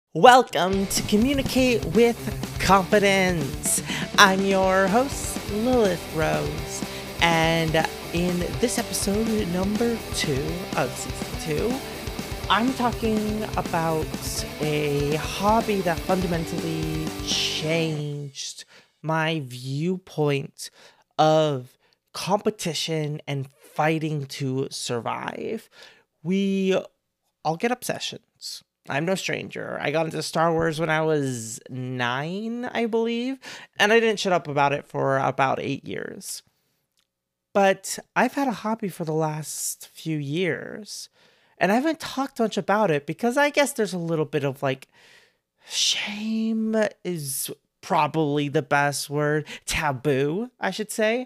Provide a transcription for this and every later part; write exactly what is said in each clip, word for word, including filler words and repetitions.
Welcome to Communicate with Confidence. I'm your host, Lilith Rose, and in this episode, number two of season two, I'm talking about a hobby that fundamentally changed my viewpoint of competition and fighting to survive. We all get obsessions. I'm no stranger. I got into Star Wars when I was nine, I believe, and I didn't shut up about it for about eight years. But I've had a hobby for the last few years, and I haven't talked much about it because I guess there's a little bit of like shame is probably the best word, taboo, I should say.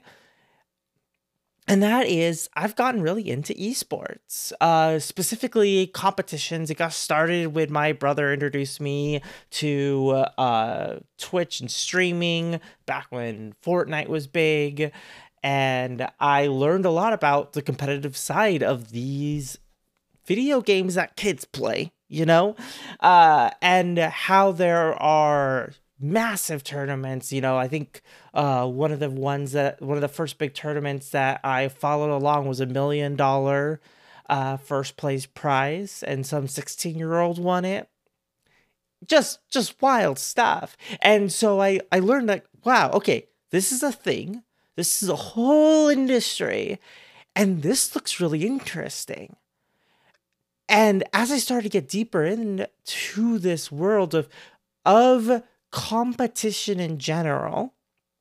And that is, I've gotten really into esports, uh, specifically competitions. It got started when my brother introduced me to uh, Twitch and streaming back when Fortnite was big. And I learned a lot about the competitive side of these video games that kids play, you know, uh, and how there are massive tournaments. You know, I think uh, one of the ones that one of the first big tournaments that I followed along was a million dollar uh, first place prize, and some sixteen year old won it. Just, just wild stuff. And so I, I learned that, wow, okay, this is a thing. This is a whole industry, and this looks really interesting. And as I started to get deeper into this world of of competition in general,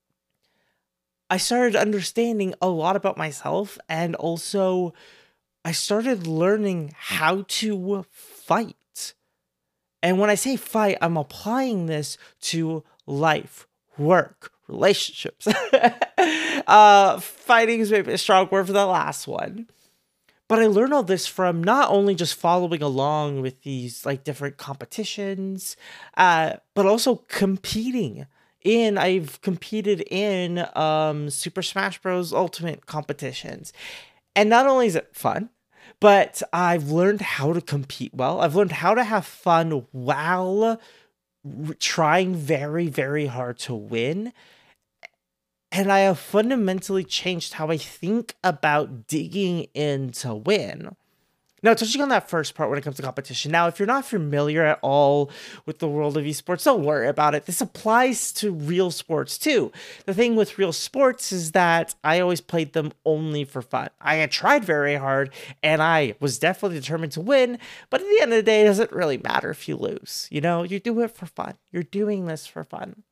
I started understanding a lot about myself, and also I started learning how to fight. And when I say fight, I'm applying this to life, work, relationships. uh, fighting is maybe a strong word for the last one. But I learned all this from not only just following along with these like different competitions, uh, but also competing in. I've competed in um, Super Smash Bros. Ultimate competitions. And not only is it fun, but I've learned how to compete well. I've learned how to have fun while trying very, very hard to win. And I have fundamentally changed how I think about digging in to win. Now, touching on that first part when it comes to competition. Now, if you're not familiar at all with the world of esports, don't worry about it. This applies to real sports too. The thing with real sports is that I always played them only for fun. I had tried very hard, and I was definitely determined to win. But at the end of the day, it doesn't really matter if you lose. You know, you do it for fun. You're doing this for fun.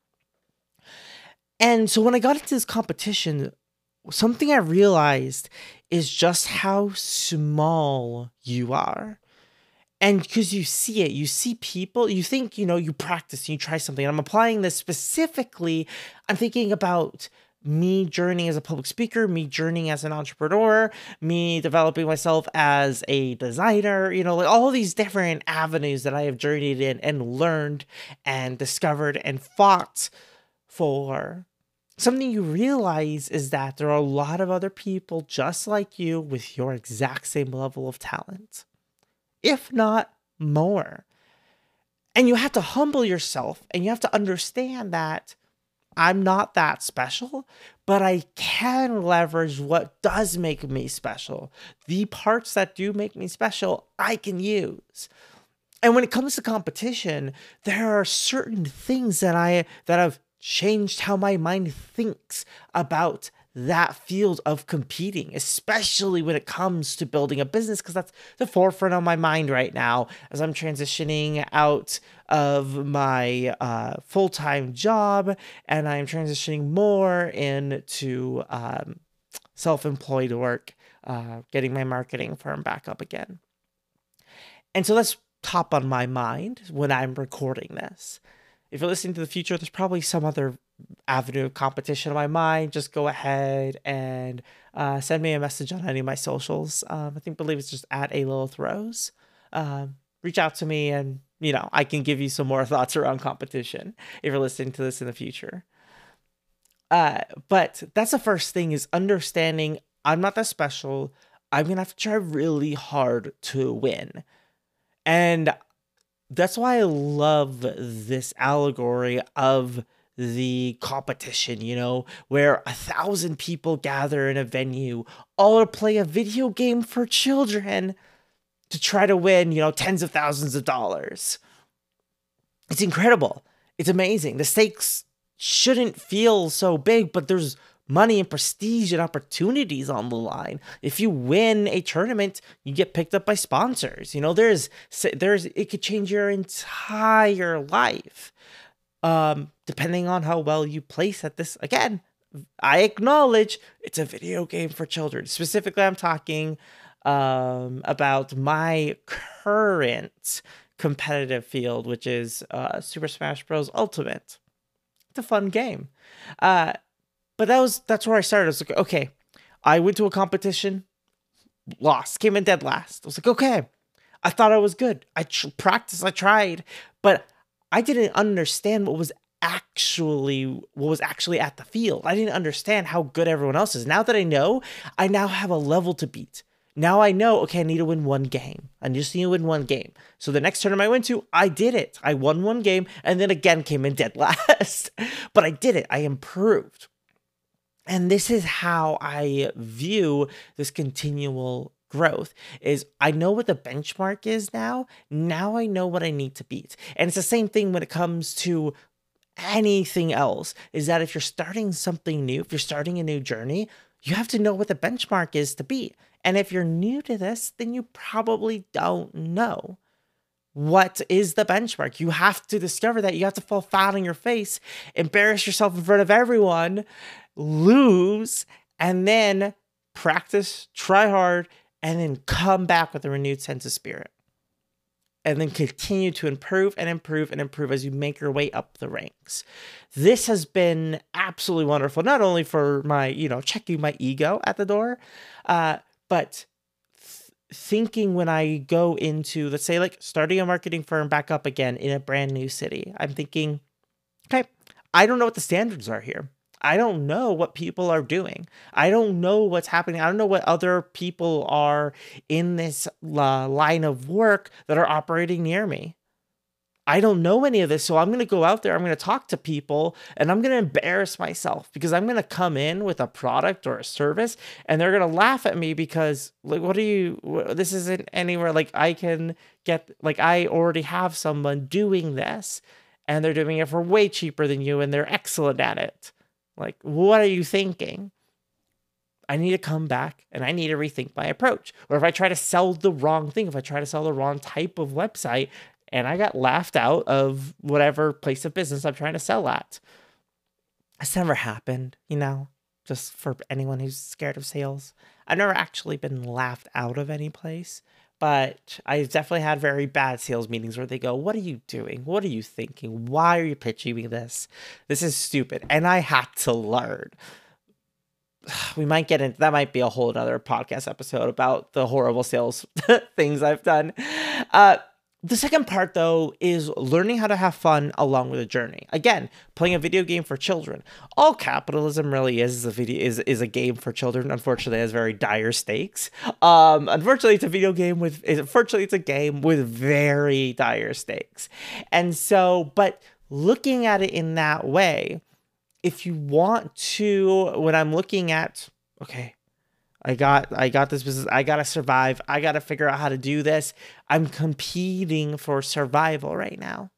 And so when I got into this competition, something I realized is just how small you are. And because you see it, you see people, you think, you know, you practice, you try something. And I'm applying this specifically. I'm thinking about me journeying as a public speaker, me journeying as an entrepreneur, me developing myself as a designer, you know, like all these different avenues that I have journeyed in and learned and discovered and fought for. Something you realize is that there are a lot of other people just like you with your exact same level of talent, if not more. And you have to humble yourself, and you have to understand that I'm not that special, but I can leverage what does make me special. The parts that do make me special, I can use. And when it comes to competition, there are certain things that I that I've changed how my mind thinks about that field of competing, especially when it comes to building a business, because that's the forefront of my mind right now as I'm transitioning out of my uh, full-time job, and I'm transitioning more into um, self-employed work, uh, getting my marketing firm back up again. And so that's top on my mind when I'm recording this. If you're listening to the future, there's probably some other avenue of competition in my mind. Just go ahead and uh, send me a message on any of my socials. Um, I think, believe it's just at a Lilith Rose. Um, reach out to me, and you know I can give you some more thoughts around competition if you're listening to this in the future. Uh, but that's the first thing, is understanding I'm not that special. I'm gonna have to try really hard to win, and that's why I love this allegory of the competition, you know, where a thousand people gather in a venue, all to play a video game for children to try to win, you know, tens of thousands of dollars. It's incredible. It's amazing. The stakes shouldn't feel so big, but there's money and prestige and opportunities on the line. If you win a tournament, you get picked up by sponsors. You know, there's, there's, it could change your entire life. Um, depending on how well you place at this. Again, I acknowledge it's a video game for children. Specifically, I'm talking um, about my current competitive field, which is uh, Super Smash Bros. Ultimate. It's a fun game. Uh, but that was that's where I started. I was like, okay, I went to a competition, lost, came in dead last. I was like, okay, I thought I was good. I tr- practiced, I tried, but I didn't understand what was actually what was actually at the field. I didn't understand how good everyone else is. Now that I know, I now have a level to beat. Now I know, okay, I need to win one game. I just need to win one game. So the next tournament I went to, I did it. I won one game and then again came in dead last. But I did it. I improved. And this is how I view this continual growth is I know what the benchmark is now. Now I know what I need to beat. And it's the same thing when it comes to anything else, is that if you're starting something new, if you're starting a new journey, you have to know what the benchmark is to beat. And if you're new to this, then you probably don't know what is the benchmark. You have to discover that. You have to fall flat on your face, embarrass yourself in front of everyone, lose, and then practice, try hard, and then come back with a renewed sense of spirit. And then continue to improve and improve and improve as you make your way up the ranks. This has been absolutely wonderful, not only for my, you know, checking my ego at the door, uh, but th- thinking when I go into, let's say, like starting a marketing firm back up again in a brand new city, I'm thinking, okay, I don't know what the standards are here. I don't know what people are doing. I don't know what's happening. I don't know what other people are in this uh, line of work that are operating near me. I don't know any of this. So I'm going to go out there. I'm going to talk to people and I'm going to embarrass myself because I'm going to come in with a product or a service and they're going to laugh at me because like, what are you, this isn't anywhere like I can get, like I already have someone doing this and they're doing it for way cheaper than you and they're excellent at it. Like, what are you thinking? I need to come back and I need to rethink my approach. Or if I try to sell the wrong thing, if I try to sell the wrong type of website and I got laughed out of whatever place of business I'm trying to sell at. It's never happened, you know, just for anyone who's scared of sales. I've never actually been laughed out of any place. But I've definitely had very bad sales meetings where they go, what are you doing? What are you thinking? Why are you pitching me this? This is stupid. And I had to learn. We might get into, that might be a whole other podcast episode about the horrible sales things I've done. Uh, The second part, though, is learning how to have fun along with the journey. Again, playing a video game for children. All capitalism really is is a video is is a game for children. Unfortunately, it has very dire stakes. Um, unfortunately, it's a video game with. Unfortunately, it's a game with very dire stakes. And so, but looking at it in that way, if you want to, when I'm looking at, okay, I got I got this business. I got to survive. I got to figure out how to do this. I'm competing for survival right now.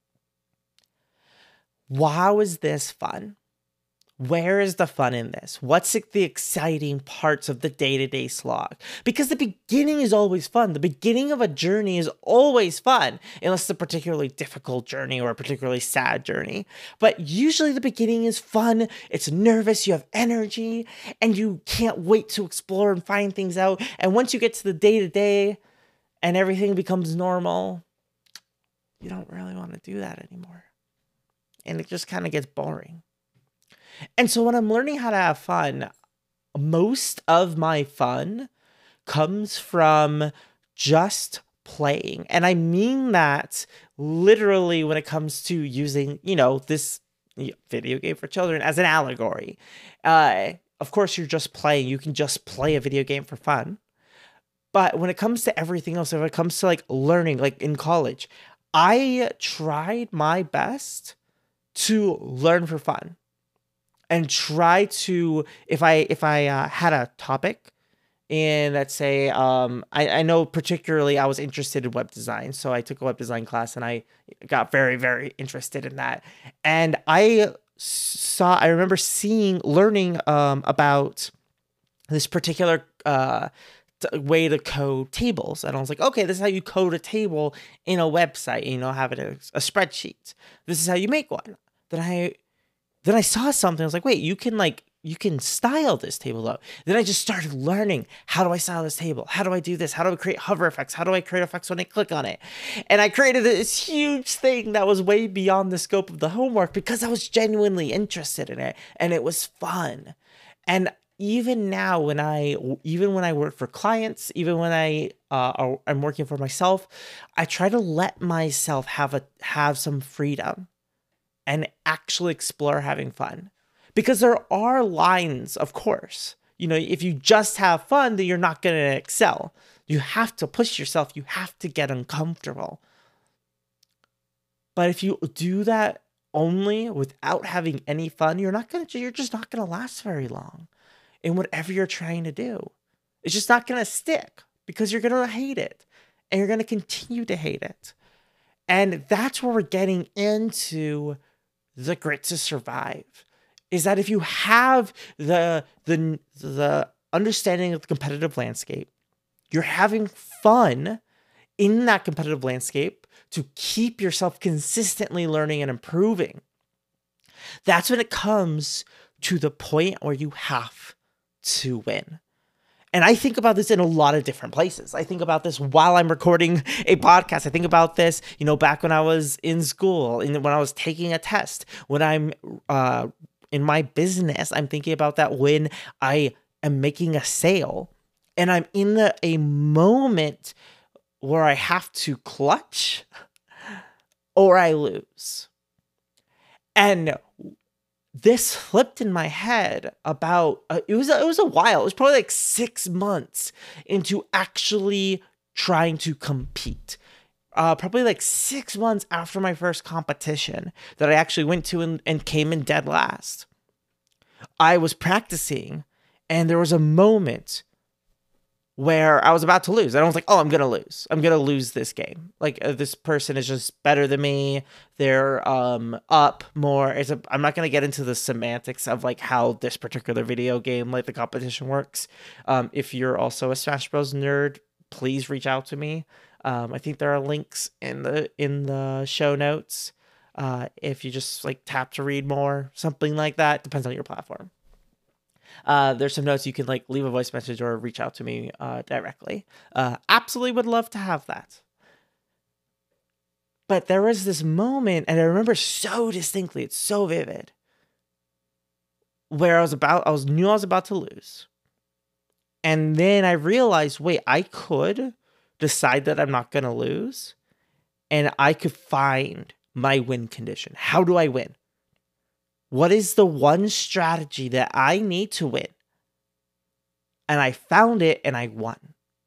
How is this fun? Where is the fun in this? What's the exciting parts of the day-to-day slog? Because the beginning is always fun. The beginning of a journey is always fun, unless it's a particularly difficult journey or a particularly sad journey. But usually the beginning is fun. It's nervous. You have energy, and you can't wait to explore and find things out. And once you get to the day-to-day and everything becomes normal, you don't really want to do that anymore. And it just kind of gets boring. And so when I'm learning how to have fun, most of my fun comes from just playing. And I mean that literally when it comes to using, you know, this video game for children as an allegory. Uh, of course, you're just playing. You can just play a video game for fun. But when it comes to everything else, if it comes to like learning, like in college, I tried my best to learn for fun and try to, if I if I uh, had a topic, and let's say um, I, I know particularly I was interested in web design, so I took a web design class and I got very, very interested in that. And I saw, I remember seeing, learning um, about this particular uh, t- way to code tables. And I was like, okay, this is how you code a table in a website, you know, have it as a spreadsheet. This is how you make one. Then I, then I saw something. I was like, wait, you can like, you can style this table though. Then I just started learning, how do I style this table? How do I do this? How do I create hover effects? How do I create effects when I click on it? And I created this huge thing that was way beyond the scope of the homework because I was genuinely interested in it and it was fun. And even now, when I, even when I work for clients, even when I, uh, I'm working for myself, I try to let myself have a, have some freedom and actually explore having fun. Because there are lines, of course. You know, if you just have fun, then you're not going to excel. You have to push yourself. You have to get uncomfortable. But if you do that only without having any fun, you're not going to, you're just not going to last very long in whatever you're trying to do. It's just not going to stick because you're going to hate it and you're going to continue to hate it. And that's where we're getting into the grit to survive. Is that if you have the the the understanding of the competitive landscape, you're having fun in that competitive landscape to keep yourself consistently learning and improving, that's when it comes to the point where you have to win. And I think about this in a lot of different places. I think about this while I'm recording a podcast. I think about this, you know, back when I was in school, and when I was taking a test, when I'm uh in my business. I'm thinking about that when I am making a sale and I'm in the, a moment where I have to clutch or I lose. And this flipped in my head about, uh, it was, it was a while. It was probably like six months into actually trying to compete. Uh, probably like six months after my first competition that I actually went to and, and came in dead last. I was practicing and there was a moment where I was about to lose. And I was like, oh, I'm going to lose. I'm going to lose this game. Like uh, this person is just better than me. They're um up more. It's a, I'm not going to get into the semantics of like how this particular video game, like the competition works. Um, if you're also a Smash Bros nerd, please reach out to me. Um, I think there are links in the in the show notes. Uh, if you just like tap to read more, something like that, depends on your platform. Uh, there's some notes you can like leave a voice message or reach out to me uh, directly. Uh, absolutely would love to have that. But there was this moment, and I remember so distinctly, it's so vivid, where I was about, I was knew I was about to lose, and then I realized, wait, I could decide that I'm not going to lose, and I could find my win condition. How do I win? What is the one strategy that I need to win? And I found it and I won.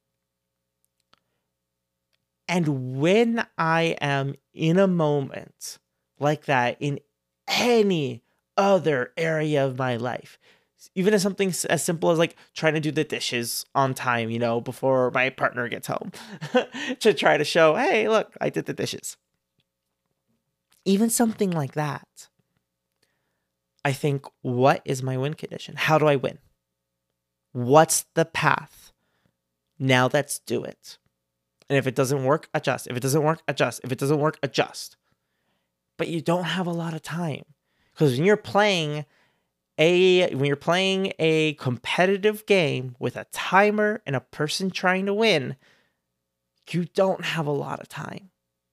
And when I am in a moment like that in any other area of my life, even as something as simple as like trying to do the dishes on time, you know, before my partner gets home to try to show, hey, look, I did the dishes. Even something like that. I think, what is my win condition? How do I win? What's the path? Now let's do it. And if it doesn't work, adjust. If it doesn't work, adjust. If it doesn't work, adjust. But you don't have a lot of time. Because when you're playing a when you're playing a competitive game with a timer and a person trying to win, you don't have a lot of time.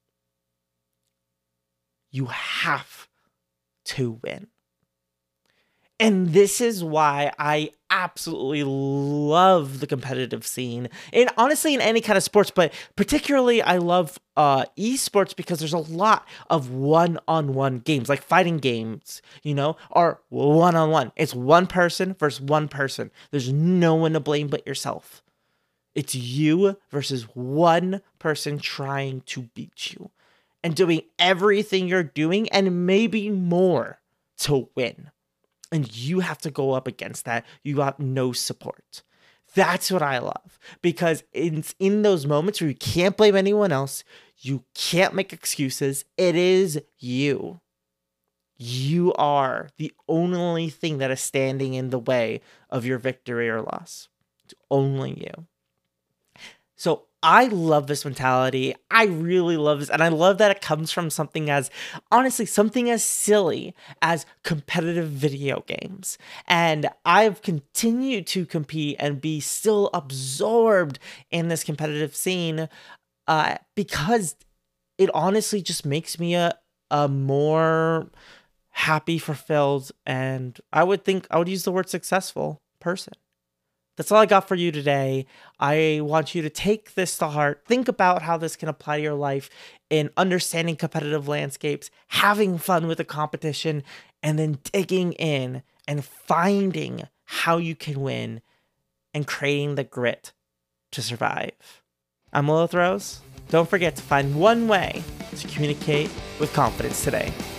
You have to win. And this is why I absolutely love the competitive scene. And honestly, in any kind of sports, but particularly I love uh, esports because there's a lot of one-on-one games, like fighting games, you know, are one-on-one. It's one person versus one person. There's no one to blame but yourself. It's you versus one person trying to beat you. and doing everything you're doing and maybe more to win. And you have to go up against that. You have no support. That's what I love, because it's in those moments where you can't blame anyone else. You can't make excuses. It is you. You are the only thing that is standing in the way of your victory or loss. It's only you. So I love this mentality. I really love this. And I love that it comes from something as, honestly, something as silly as competitive video games. And I've continued to compete and be still absorbed in this competitive scene uh, because it honestly just makes me a, a more happy, fulfilled, and I would think I would use the word successful person. That's all I got for you today. I want you to take this to heart. Think about how this can apply to your life in understanding competitive landscapes, having fun with the competition, and then digging in and finding how you can win and creating the grit to survive. I'm Lilith Rose. Don't forget to find one way to communicate with confidence today.